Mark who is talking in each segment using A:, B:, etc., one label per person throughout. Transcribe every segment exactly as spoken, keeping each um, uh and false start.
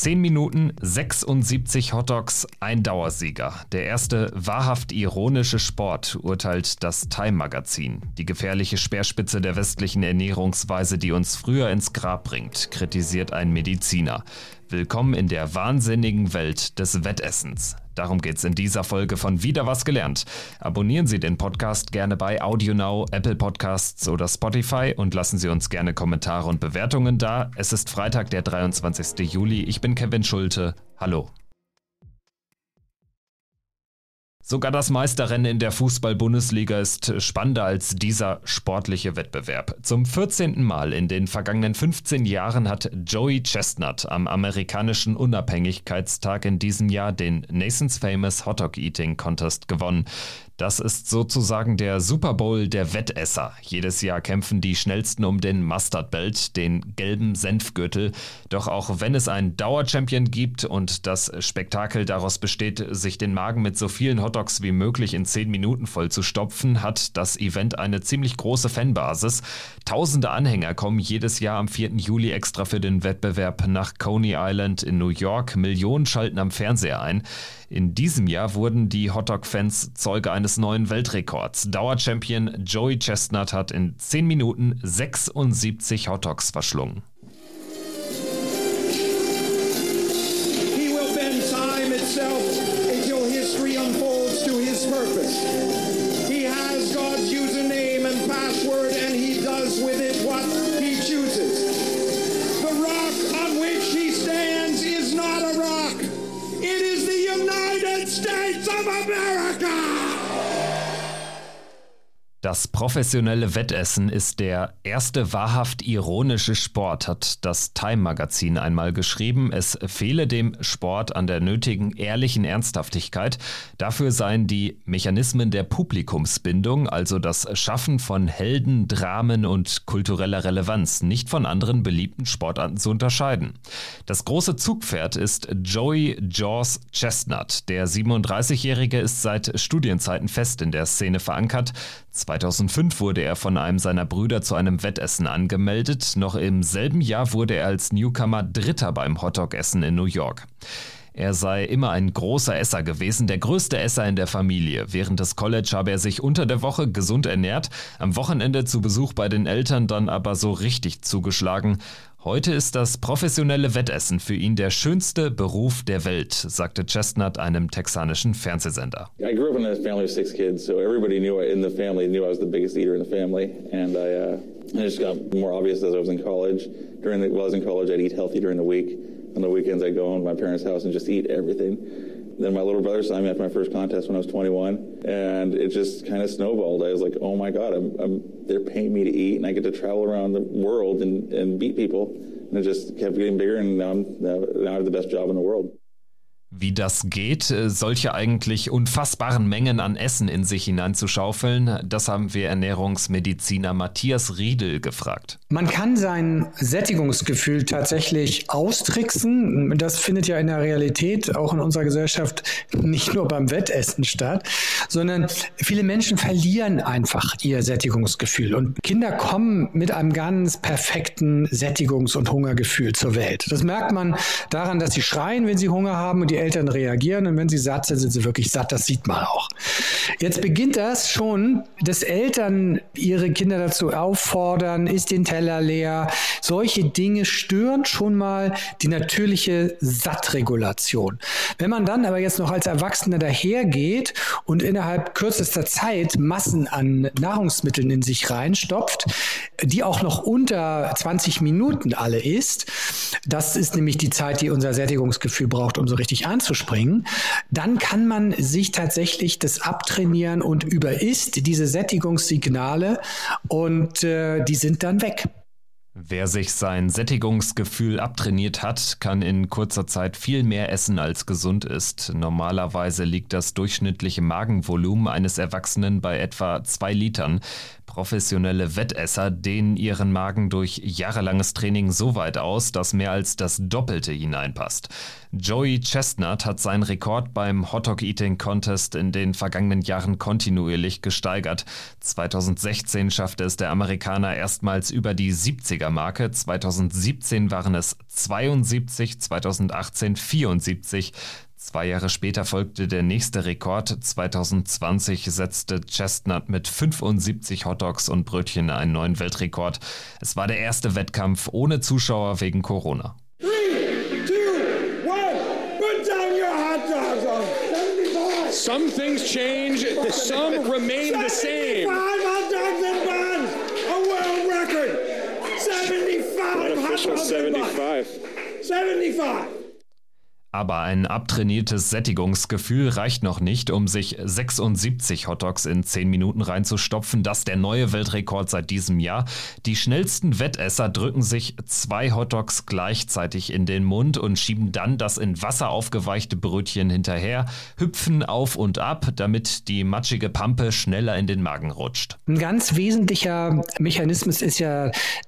A: zehn Minuten, sechsundsiebzig Hotdogs, ein Dauersieger. Der erste wahrhaft ironische Sport, urteilt das Time-Magazin. Die gefährliche Speerspitze der westlichen Ernährungsweise, die uns früher ins Grab bringt, kritisiert ein Mediziner. Willkommen in der wahnsinnigen Welt des Wettessens. Darum geht's in dieser Folge von Wieder was gelernt. Abonnieren Sie den Podcast gerne bei AudioNow, Apple Podcasts oder Spotify und lassen Sie uns gerne Kommentare und Bewertungen da. Es ist Freitag, der dreiundzwanzigsten Juli. Ich bin Kevin Schulte. Hallo. Sogar das Meisterrennen in der Fußball-Bundesliga ist spannender als dieser sportliche Wettbewerb. Zum vierzehnten Mal in den vergangenen fünfzehn Jahren hat Joey Chestnut am amerikanischen Unabhängigkeitstag in diesem Jahr den Nathan's Famous Hotdog Eating Contest gewonnen. Das ist sozusagen der Super Bowl der Wettesser. Jedes Jahr kämpfen die Schnellsten um den Mustard Belt, den gelben Senfgürtel. Doch auch wenn es einen Dauerchampion gibt und das Spektakel daraus besteht, sich den Magen mit so vielen Hotdogs wie möglich in zehn Minuten voll zu stopfen, hat das Event eine ziemlich große Fanbasis. Tausende Anhänger kommen jedes Jahr am vierten Juli extra für den Wettbewerb nach Coney Island in New York. Millionen schalten am Fernseher ein. In diesem Jahr wurden die Hotdog-Fans Zeuge eines neuen Weltrekords. Dauerchampion Joey Chestnut hat in zehn Minuten sechsundsiebzig Hotdogs verschlungen.
B: He will bend time itself until history unfolds to his purpose. He has God's username and password and he does with it what he chooses. The rock on which he stands is not a rock. It is the United States of America!
A: Das professionelle Wettessen ist der erste wahrhaft ironische Sport, hat das Time-Magazin einmal geschrieben. Es fehle dem Sport an der nötigen ehrlichen Ernsthaftigkeit. Dafür seien die Mechanismen der Publikumsbindung, also das Schaffen von Helden, Dramen und kultureller Relevanz, nicht von anderen beliebten Sportarten zu unterscheiden. Das große Zugpferd ist Joey Jaws Chestnut. Der siebenunddreißigjährige ist seit Studienzeiten fest in der Szene verankert. zweitausendfünf wurde er von einem seiner Brüder zu einem Wettessen angemeldet. Noch im selben Jahr wurde er als Newcomer Dritter beim Hotdog-Essen in New York. Er sei immer ein großer Esser gewesen, der größte Esser in der Familie. Während des College habe er sich unter der Woche gesund ernährt, am Wochenende zu Besuch bei den Eltern dann aber so richtig zugeschlagen. Heute ist das professionelle Wettessen für ihn der schönste Beruf der Welt, sagte Chestnut einem texanischen Fernsehsender.
C: I grew up in a family of six kids, so everybody knew in the family knew I was the biggest eater in the family, and I, uh, it just got more obvious as I was in college. During the, while I was in college, I'd eat healthy during the week. On the weekends, I'd go home to my parents' house and just eat everything. Then my little brother signed me up for my first contest when I was twenty-one, and it just kind of snowballed. I was like, oh my God, I'm, I'm, they're paying me to eat, and I get to travel around the world and, and beat people. And it just kept getting bigger, and now, I'm, now I have the best job in the world.
A: Wie das geht, solche eigentlich unfassbaren Mengen an Essen in sich hineinzuschaufeln, das haben wir Ernährungsmediziner Matthias Riedel gefragt.
D: Man kann sein Sättigungsgefühl tatsächlich austricksen. Das findet ja in der Realität auch in unserer Gesellschaft nicht nur beim Wettessen statt, sondern viele Menschen verlieren einfach ihr Sättigungsgefühl. Und Kinder kommen mit einem ganz perfekten Sättigungs- und Hungergefühl zur Welt. Das merkt man daran, dass sie schreien, wenn sie Hunger haben, und die Eltern reagieren, und wenn sie satt sind, sind sie wirklich satt. Das sieht man auch. Jetzt beginnt das schon, dass Eltern ihre Kinder dazu auffordern, isst den Teller leer. Solche Dinge stören schon mal die natürliche Sattregulation. Wenn man dann aber jetzt noch als Erwachsener dahergeht und innerhalb kürzester Zeit Massen an Nahrungsmitteln in sich reinstopft, die auch noch unter zwanzig Minuten alle isst, das ist nämlich die Zeit, die unser Sättigungsgefühl braucht, um so richtig anzuspringen, dann kann man sich tatsächlich das abtrainieren und überisst diese Sättigungssignale, und äh, die sind dann weg.
A: Wer sich sein Sättigungsgefühl abtrainiert hat, kann in kurzer Zeit viel mehr essen, als gesund ist. Normalerweise liegt das durchschnittliche Magenvolumen eines Erwachsenen bei etwa zwei Litern. Professionelle Wettesser dehnen ihren Magen durch jahrelanges Training so weit aus, dass mehr als das Doppelte hineinpasst. Joey Chestnut hat seinen Rekord beim Hotdog-Eating-Contest in den vergangenen Jahren kontinuierlich gesteigert. zweitausendsechzehn schaffte es der Amerikaner erstmals über die siebziger-Marke. zweitausendsiebzehn waren es zweiundsiebzig, zweitausendachtzehn vierundsiebzig. Zwei Jahre später folgte der nächste Rekord. zweitausendzwanzig setzte Chestnut mit fünfundsiebzig Hotdogs und Brötchen einen neuen Weltrekord. Es war der erste Wettkampf ohne Zuschauer wegen Corona.
B: Three, two, one, put down your hot dogs on seventy-five.
E: Some things change, some remain the same.
B: seventy-five hot dogs and buns, a world record. seventy-five hot dogs and buns. seventy-five.
A: Aber ein abtrainiertes Sättigungsgefühl reicht noch nicht, um sich sechsundsiebzig Hotdogs in zehn Minuten reinzustopfen. Das ist der neue Weltrekord seit diesem Jahr. Die schnellsten Wettesser drücken sich zwei Hotdogs gleichzeitig in den Mund und schieben dann das in Wasser aufgeweichte Brötchen hinterher, hüpfen auf und ab, damit die matschige Pampe schneller in den Magen rutscht.
D: Ein ganz wesentlicher Mechanismus ist ja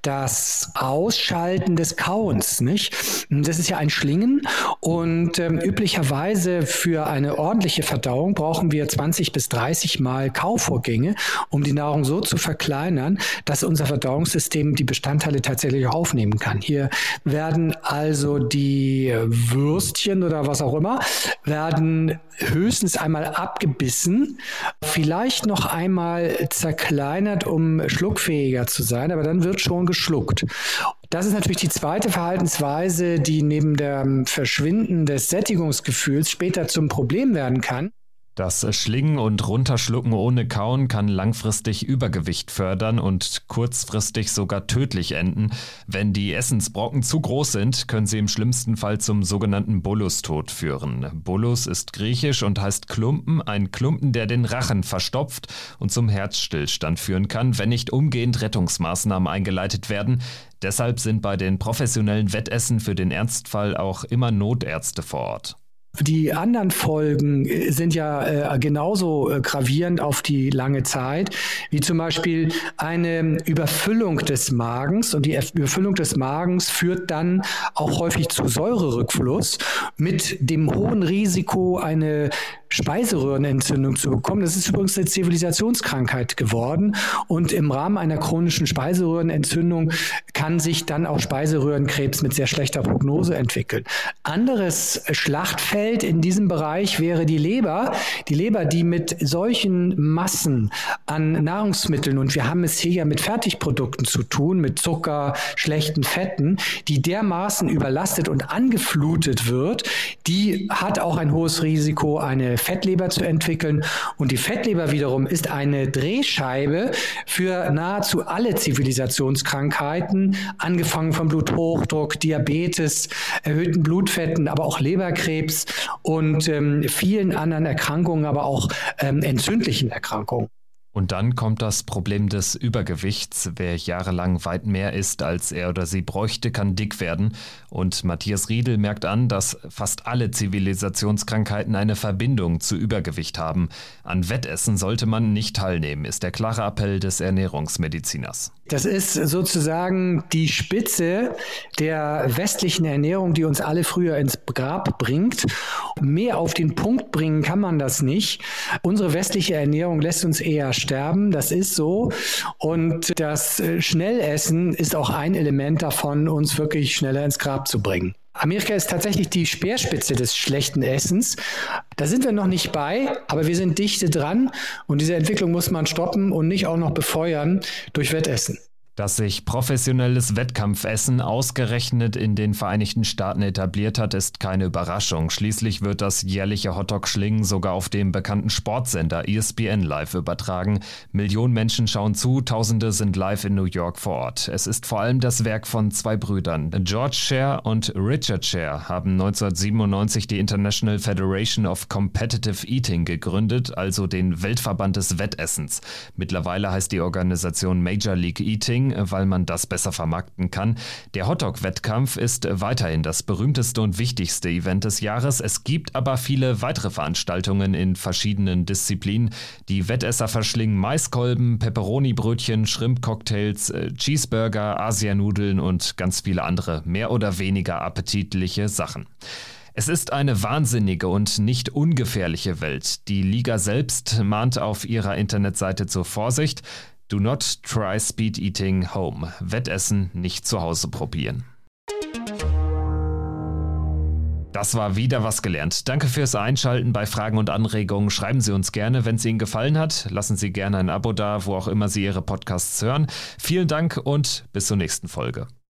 D: das Ausschalten des Kauens, nicht? Das ist ja ein Schlingen und Und ähm, üblicherweise für eine ordentliche Verdauung brauchen wir zwanzig bis dreißig Mal Kauvorgänge, um die Nahrung so zu verkleinern, dass unser Verdauungssystem die Bestandteile tatsächlich aufnehmen kann. Hier werden also die Würstchen oder was auch immer, werden höchstens einmal abgebissen, vielleicht noch einmal zerkleinert, um schluckfähiger zu sein, aber dann wird schon geschluckt. Das ist natürlich die zweite Verhaltensweise, die neben dem Verschwinden des Sättigungsgefühls später zum Problem werden kann.
A: Das Schlingen und Runterschlucken ohne Kauen kann langfristig Übergewicht fördern und kurzfristig sogar tödlich enden. Wenn die Essensbrocken zu groß sind, können sie im schlimmsten Fall zum sogenannten Bolustod führen. Bolus ist griechisch und heißt Klumpen, ein Klumpen, der den Rachen verstopft und zum Herzstillstand führen kann, wenn nicht umgehend Rettungsmaßnahmen eingeleitet werden. Deshalb sind bei den professionellen Wettessen für den Ernstfall auch immer Notärzte vor Ort.
D: Die anderen Folgen sind ja äh, genauso äh, gravierend auf die lange Zeit, wie zum Beispiel eine Überfüllung des Magens. Und die Überfüllung des Magens führt dann auch häufig zu Säurerückfluss mit dem hohen Risiko, eine Speiseröhrenentzündung zu bekommen. Das ist übrigens eine Zivilisationskrankheit geworden. Und im Rahmen einer chronischen Speiseröhrenentzündung kann sich dann auch Speiseröhrenkrebs mit sehr schlechter Prognose entwickeln. Anderes Schlachtfeld in diesem Bereich wäre die Leber. Die Leber, die mit solchen Massen an Nahrungsmitteln, und wir haben es hier ja mit Fertigprodukten zu tun, mit Zucker, schlechten Fetten, die dermaßen überlastet und angeflutet wird, die hat auch ein hohes Risiko, eine Fettleber zu entwickeln. Und die Fettleber wiederum ist eine Drehscheibe für nahezu alle Zivilisationskrankheiten, angefangen von Bluthochdruck, Diabetes, erhöhten Blutfetten, aber auch Leberkrebs und ähm, vielen anderen Erkrankungen, aber auch ähm, entzündlichen Erkrankungen.
A: Und dann kommt das Problem des Übergewichts. Wer jahrelang weit mehr isst, als er oder sie bräuchte, kann dick werden. Und Matthias Riedel merkt an, dass fast alle Zivilisationskrankheiten eine Verbindung zu Übergewicht haben. An Wettessen sollte man nicht teilnehmen, ist der klare Appell des Ernährungsmediziners.
D: Das ist sozusagen die Spitze der westlichen Ernährung, die uns alle früher ins Grab bringt. Mehr auf den Punkt bringen kann man das nicht. Unsere westliche Ernährung lässt uns eher sterben, das ist so. Und das Schnellessen ist auch ein Element davon, uns wirklich schneller ins Grab zu bringen. Amerika ist tatsächlich die Speerspitze des schlechten Essens. Da sind wir noch nicht bei, aber wir sind dichte dran und diese Entwicklung muss man stoppen und nicht auch noch befeuern durch Wettessen.
A: Dass sich professionelles Wettkampfessen ausgerechnet in den Vereinigten Staaten etabliert hat, ist keine Überraschung. Schließlich wird das jährliche Hotdog-Schlingen sogar auf dem bekannten Sportsender E S P N live übertragen. Millionen Menschen schauen zu, Tausende sind live in New York vor Ort. Es ist vor allem das Werk von zwei Brüdern. George Scher und Richard Scher haben neunzehnhundertsiebenundneunzig die International Federation of Competitive Eating gegründet, also den Weltverband des Wettessens. Mittlerweile heißt die Organisation Major League Eating. Ring, weil man das besser vermarkten kann. Der Hotdog-Wettkampf ist weiterhin das berühmteste und wichtigste Event des Jahres. Es gibt aber viele weitere Veranstaltungen in verschiedenen Disziplinen. Die Wettesser verschlingen Maiskolben, Pepperoni-Brötchen, Shrimp-Cocktails, Cheeseburger, Asianudeln und ganz viele andere, mehr oder weniger appetitliche Sachen. Es ist eine wahnsinnige und nicht ungefährliche Welt. Die Liga selbst mahnt auf ihrer Internetseite zur Vorsicht. Do not try speed eating home. Wettessen nicht zu Hause probieren. Das war wieder was gelernt. Danke fürs Einschalten. Bei Fragen und Anregungen schreiben Sie uns gerne, wenn es Ihnen gefallen hat. Lassen Sie gerne ein Abo da, wo auch immer Sie Ihre Podcasts hören. Vielen Dank und bis zur nächsten Folge.